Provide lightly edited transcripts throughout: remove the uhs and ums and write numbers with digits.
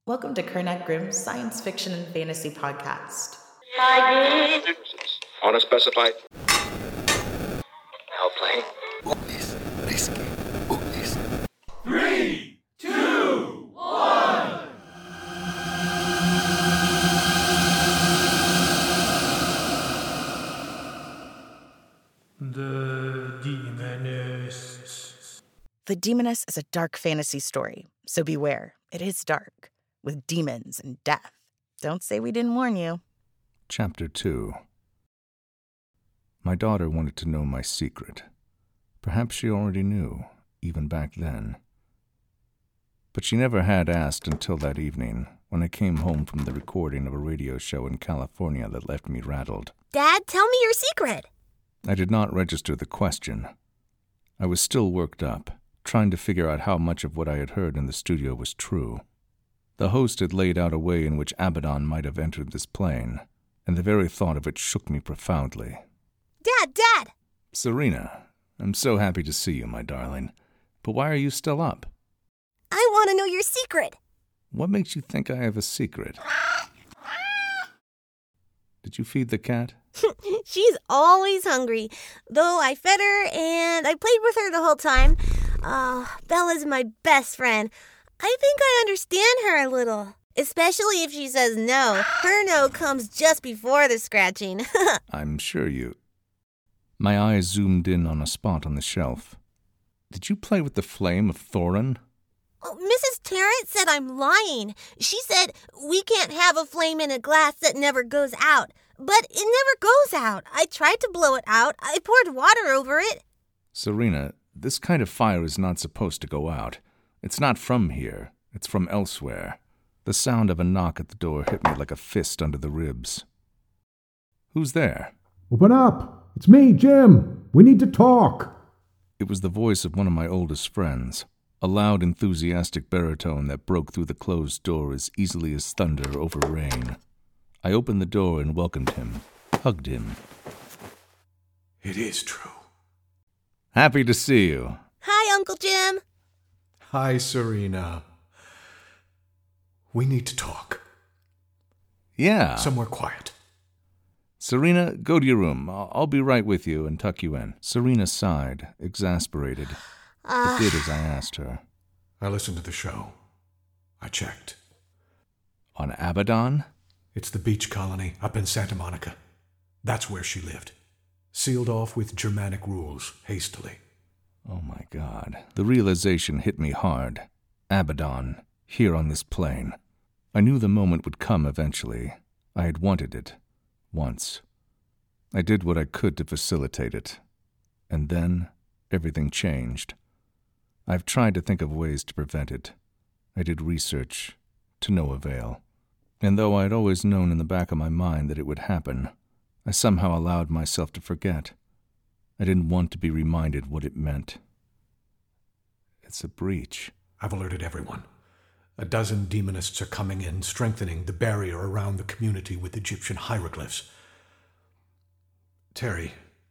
Welcome to Kernet Grimm's Science Fiction and Fantasy Podcast. Unspecified. I'll play. 3, 2, 1. The Demonists. The Demoness is a dark fantasy story, so beware, it is dark, with demons and death. Don't say we didn't warn you. Chapter 2. My daughter wanted to know my secret. Perhaps she already knew, even back then. But she never had asked until that evening, when I came home from the recording of a radio show in California that left me rattled. Dad, tell me your secret. I did not register the question. I was still worked up, trying to figure out how much of what I had heard in the studio was true. The host had laid out a way in which Abaddon might have entered this plane, and the very thought of it shook me profoundly. Dad! Serena, I'm so happy to see you, my darling. But why are you still up? I want to know your secret. What makes you think I have a secret? Did you feed the cat? She's always hungry, though I fed her and I played with her the whole time. Bella's my best friend. I think I understand her a little, especially if she says no. Her no comes just before the scratching. I'm sure you... My eyes zoomed in on a spot on the shelf. Did you play with the flame of Thorin? Oh, Mrs. Tarrant said I'm lying. She said we can't have a flame in a glass that never goes out. But it never goes out. I tried to blow it out. I poured water over it. Serena, this kind of fire is not supposed to go out. It's not from here. It's from elsewhere. The sound of a knock at the door hit me like a fist under the ribs. Who's there? Open up! It's me, Jim! We need to talk! It was the voice of one of my oldest friends, a loud, enthusiastic baritone that broke through the closed door as easily as thunder over rain. I opened the door and welcomed him, hugged him. It is true. Happy to see you. Hi, Uncle Jim. Hi, Serena. We need to talk. Yeah. Somewhere quiet. Serena, go to your room. I'll be right with you and tuck you in. Serena sighed, exasperated, but did as I asked her. I listened to the show. I checked. On Abaddon? It's the beach colony up in Santa Monica. That's where she lived. Sealed off with Germanic rules, hastily. Oh my God. The realization hit me hard. Abaddon, here on this plane. I knew the moment would come eventually. I had wanted it. Once. I did what I could to facilitate it. And then, everything changed. I've tried to think of ways to prevent it. I did research, to no avail. And though I had always known in the back of my mind that it would happen, I somehow allowed myself to forget. I didn't want to be reminded what it meant. It's a breach. I've alerted everyone. 12 demonists are coming in, strengthening the barrier around the community with Egyptian hieroglyphs. Terry.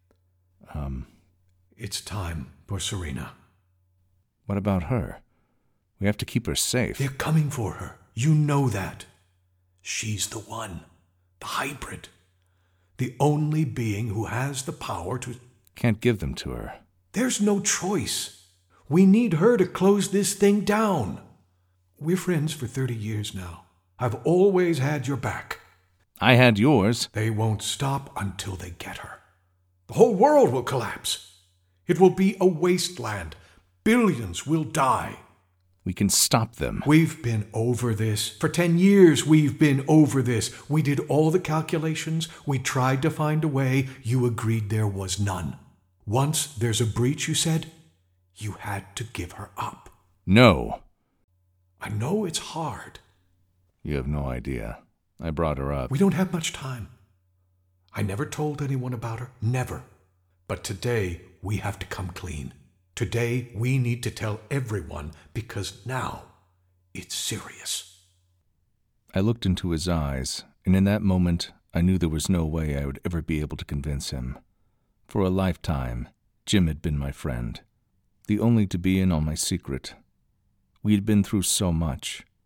It's time for Serena. What about her? We have to keep her safe. They're coming for her. You know that. She's the one. The hybrid. The only being who has the power to... Can't give them to her. There's no choice. We need her to close this thing down. We're friends for 30 years now. I've always had your back. I had yours. They won't stop until they get her. The whole world will collapse. It will be a wasteland. Billions will die. We can stop them. We've been over this. For 10 years, we've been over this. We did all the calculations. We tried to find a way. You agreed there was none. Once there's a breach, you said, you had to give her up. No. I know it's hard. You have no idea. I brought her up. We don't have much time. I never told anyone about her. Never. But today, we have to come clean. Today, we need to tell everyone because now it's serious. I looked into his eyes, and in that moment, I knew there was no way I would ever be able to convince him. For a lifetime, Jim had been my friend, the only to be in on my secret. We had been through so much,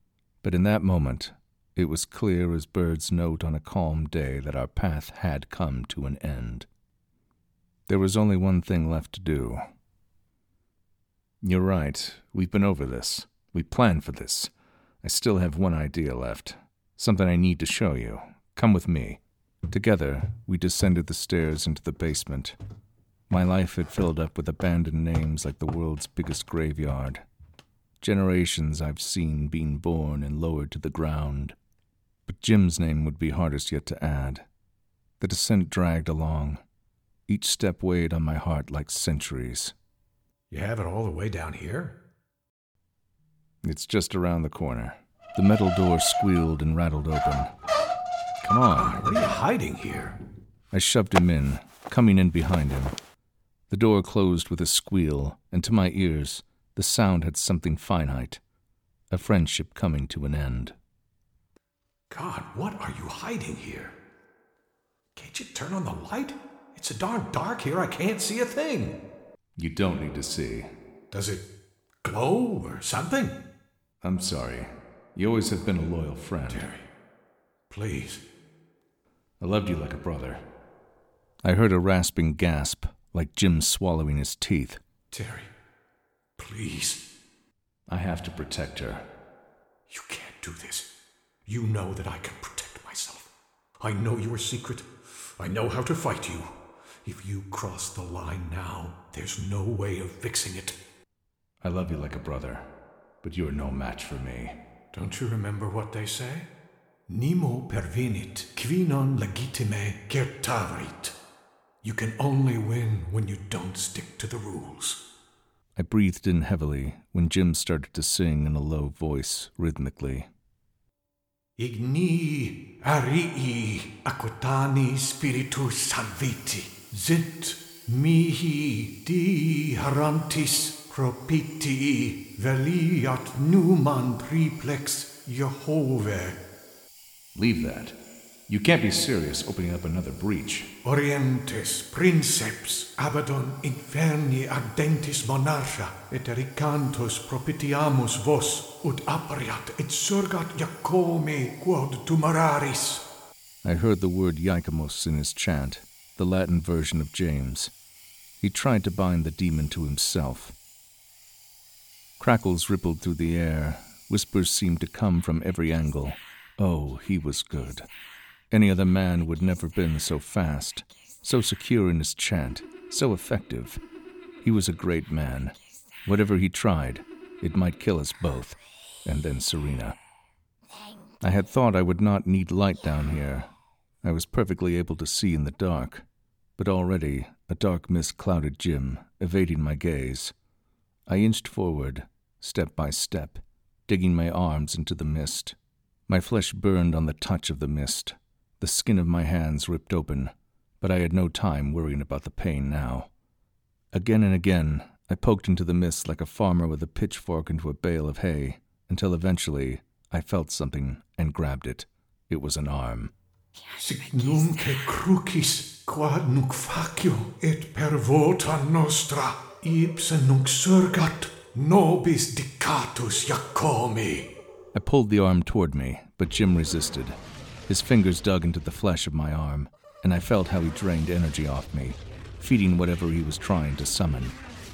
But in that moment, it was clear as bird's note on a calm day that our path had come to an end. There was only one thing left to do. You're right, we've been over this. We planned for this. I still have one idea left. Something I need to show you. Come with me. Together, we descended the stairs into the basement. My life had filled up with abandoned names like the world's biggest graveyard. Generations I've seen being born and lowered to the ground. But Jim's name would be hardest yet to add. The descent dragged along. Each step weighed on my heart like centuries. You have it all the way down here? It's just around the corner. The metal door squealed and rattled open. Come on. What are you hiding here? I shoved him in, coming in behind him. The door closed with a squeal, and to my ears, the sound had something finite. A friendship coming to an end. God, what are you hiding here? Can't you turn on the light? It's so darn dark here, I can't see a thing. You don't need to see. Does it glow or something? I'm sorry. You always have been a loyal friend. Terry, please. I loved you like a brother. I heard a rasping gasp, like Jim swallowing his teeth. Terry, please. I have to protect her. You can't do this. You know that I can protect myself. I know your secret. I know how to fight you. If you cross the line now, there's no way of fixing it. I love you like a brother, but you are no match for me. Don't you remember what they say? Nemo pervenit, qui non legitime certavit. You can only win when you don't stick to the rules. I breathed in heavily when Jim started to sing in a low voice, rhythmically. Igni arii aquitani spiritus salviti, zint mihi di harantis propiti veliat numan triplex Jehovah. Leave that. You can't be serious opening up another breach. Orientes princeps Abaddon inferni ardentis monarcha et ericantos propitiamus vos ut aperiat et surgat Iacome quod tumeraris. I heard the word Iacomos in his chant, the Latin version of James. He tried to bind the demon to himself. Crackles rippled through the air. Whispers seemed to come from every angle. Oh, he was good. Any other man would never been so fast, so secure in his chant, so effective. He was a great man. Whatever he tried, it might kill us both, and then Serena. I had thought I would not need light down here. I was perfectly able to see in the dark, but already a dark mist clouded Jim, evading my gaze. I inched forward, step by step, digging my arms into the mist. My flesh burned on the touch of the mist. The skin of my hands ripped open, but I had no time worrying about the pain now. Again and again, I poked into the mist like a farmer with a pitchfork into a bale of hay, until eventually I felt something and grabbed it. It was an arm. Signumque crucis quad nunc facio et per vota nostra ipse nunc surgat nobis dicatus Iacome. I pulled the arm toward me, but Jim resisted. His fingers dug into the flesh of my arm, and I felt how he drained energy off me, feeding whatever he was trying to summon.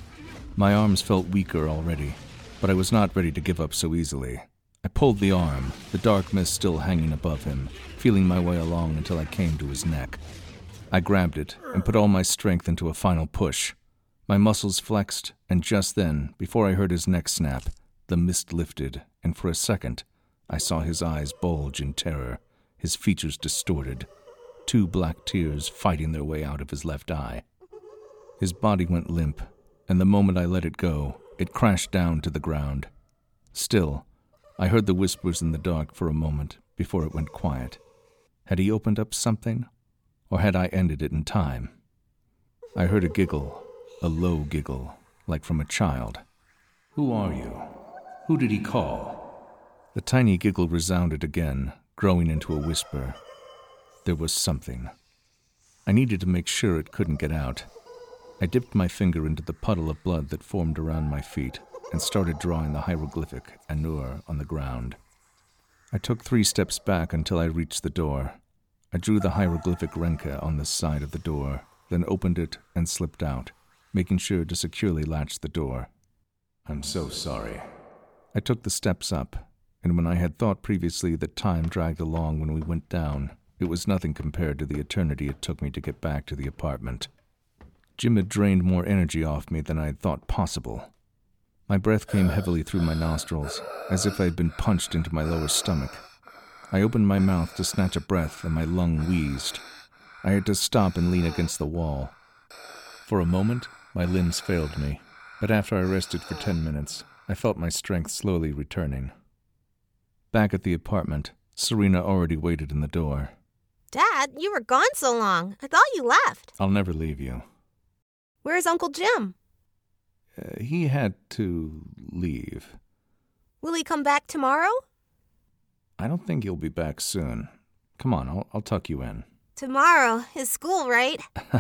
My arms felt weaker already, but I was not ready to give up so easily. I pulled the arm, the dark mist still hanging above him, feeling my way along until I came to his neck. I grabbed it and put all my strength into a final push. My muscles flexed, and just then, before I heard his neck snap, the mist lifted, and for a second, I saw his eyes bulge in terror, his features distorted, 2 black tears fighting their way out of his left eye. His body went limp, and the moment I let it go, it crashed down to the ground. Still, I heard the whispers in the dark for a moment before it went quiet. Had he opened up something, or had I ended it in time? I heard a giggle, a low giggle, like from a child. "Who are you? Who did he call?" The tiny giggle resounded again, growing into a whisper. There was something. I needed to make sure it couldn't get out. I dipped my finger into the puddle of blood that formed around my feet and started drawing the hieroglyphic Anur on the ground. I took 3 steps back until I reached the door. I drew the hieroglyphic Renka on the side of the door, then opened it and slipped out, making sure to securely latch the door. I'm so sorry. I took the steps up, and when I had thought previously that time dragged along when we went down, it was nothing compared to the eternity it took me to get back to the apartment. Jim had drained more energy off me than I had thought possible. My breath came heavily through my nostrils, as if I had been punched into my lower stomach. I opened my mouth to snatch a breath, and my lung wheezed. I had to stop and lean against the wall. For a moment, my limbs failed me, but after I rested for 10 minutes, I felt my strength slowly returning. Back at the apartment, Serena already waited in the door. Dad, you were gone so long. I thought you left. I'll never leave you. Where's Uncle Jim? He had to leave. Will he come back tomorrow? I don't think he'll be back soon. Come on, I'll tuck you in. Tomorrow is school, right?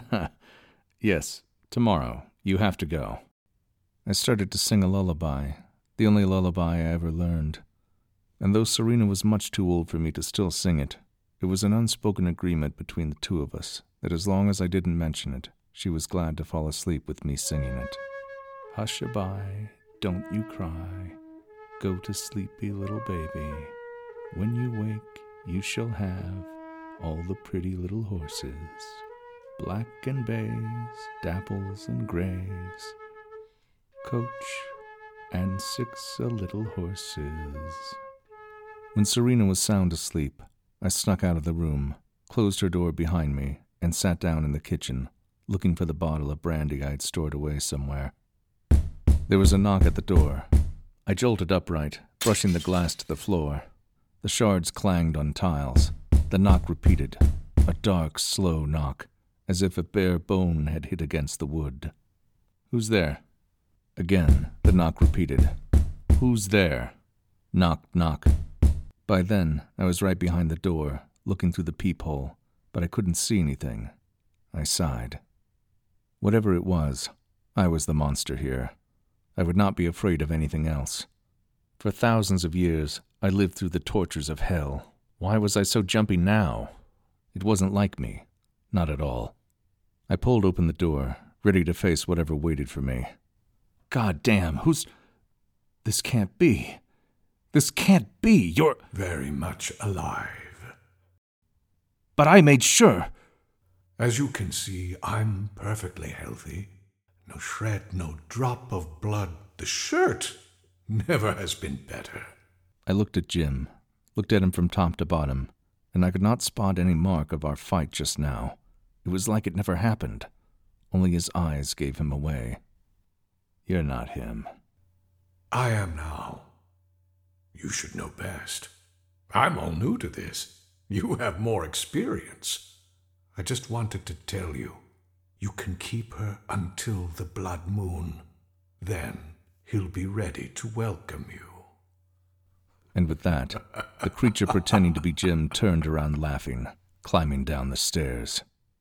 Yes, tomorrow. You have to go. I started to sing a lullaby, the only lullaby I ever learned. And though Serena was much too old for me to still sing it, it was an unspoken agreement between the two of us that as long as I didn't mention it, she was glad to fall asleep with me singing it. Hush-a-bye, don't you cry, go to sleepy little baby. When you wake, you shall have all the pretty little horses, black and bays, dapples and grays, coach and 6 little horses. When Serena was sound asleep, I snuck out of the room, closed her door behind me, and sat down in the kitchen, looking for the bottle of brandy I had stored away somewhere. There was a knock at the door. I jolted upright, brushing the glass to the floor. The shards clanged on tiles. The knock repeated, a dark, slow knock, as if a bare bone had hit against the wood. Who's there? Again, the knock repeated. Who's there? Knock, knock. By then, I was right behind the door, looking through the peephole, but I couldn't see anything. I sighed. Whatever it was, I was the monster here. I would not be afraid of anything else. For thousands of years, I lived through the tortures of hell. Why was I so jumpy now? It wasn't like me. Not at all. I pulled open the door, ready to face whatever waited for me. God damn, This can't be. This can't be. You're very much alive. But I made sure. As you can see, I'm perfectly healthy. No shred, no drop of blood. The shirt never has been better. I looked at Jim, looked at him from top to bottom, and I could not spot any mark of our fight just now. It was like it never happened. Only his eyes gave him away. You're not him. I am now. You should know best. I'm all new to this. You have more experience. I just wanted to tell you, you can keep her until the blood moon. Then he'll be ready to welcome you. And with that, the creature pretending to be Jim turned around laughing, climbing down the stairs.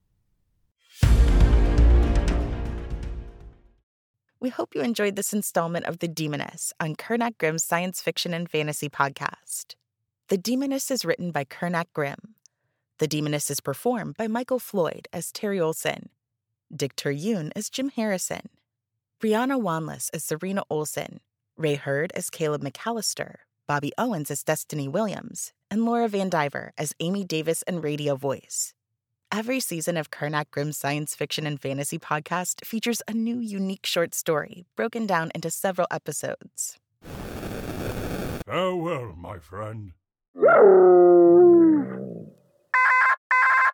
We hope you enjoyed this installment of The Demoness on Kernak Grimm's science fiction and fantasy podcast. The Demoness is written by Kernak Grimm. The Demoness is performed by Michael Floyd as Terry Olson, Dick Terhune as Jim Harrison, Brianna Wanless as Serena Olson, Ray Hurd as Caleb McAllister, Bobby Owens as Destiny Williams, and Laura Van Diver as Amy Davis and Radio Voice. Every season of Kernak Grimm's science fiction and fantasy podcast features a new unique short story broken down into several episodes. Farewell, my friend.